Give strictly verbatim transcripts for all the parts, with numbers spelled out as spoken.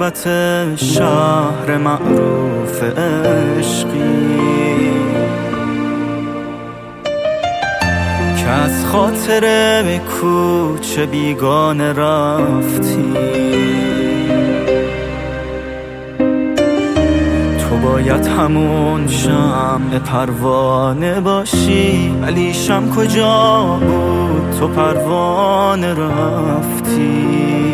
غربت شهر معروف عشقی که از خاطر کوچه بیگانه رفتی. تو باید همون شمع پروانه باشی، ولی شمع کجا بود تو پروانه رفتی.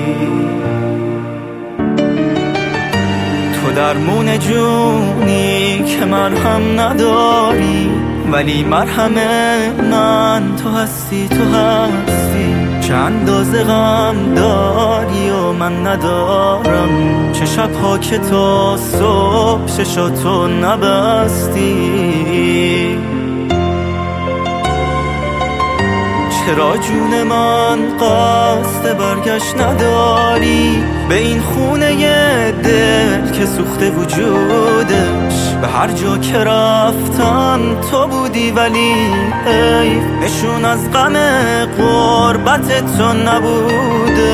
تو درمون جونی که مرهم نداری، ولی مرهم من تو هستی، تو هستی. چه اندازه غم داری و من ندارم، چه شبها که تا صبح چشاتو نبستی. چرا جون من قصد برگشت نداری به این خونه دل که سوخته وجودش؟ به هر جا که رفتم تو بودی، ولی ای نشون از غم غربت تو نبودش.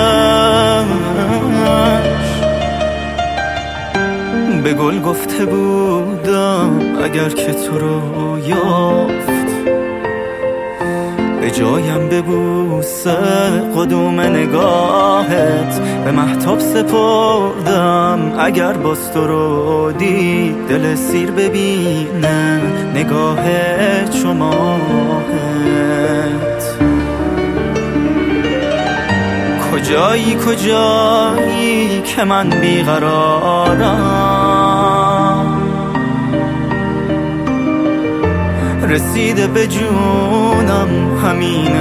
به گل گفته بودم اگر که تو رو یافت، به جایم ببوسه قدوم نگاهت. به مهتاب سپردم اگر باز تو رو دید، دل سیر ببینه نگاه چو ماهت. کجایی کجایی که من بیقرارم، رسیده به جونم همین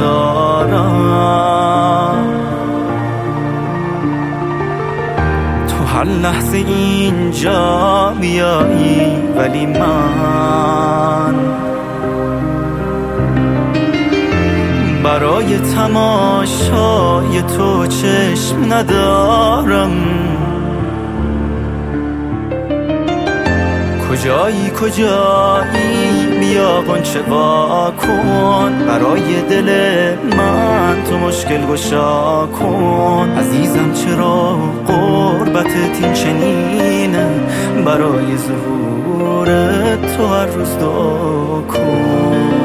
انتظارم. تو هر لحظه اینجا بیایی، ولی من برای تماشای تو چشم ندارم. کجایی کجایی بیا غنچه وا کن، برای دل من تو مشکل گشا کن. عزیزم چرا غربتت این چنینه، برای ظهور تو هر روز دعا کن.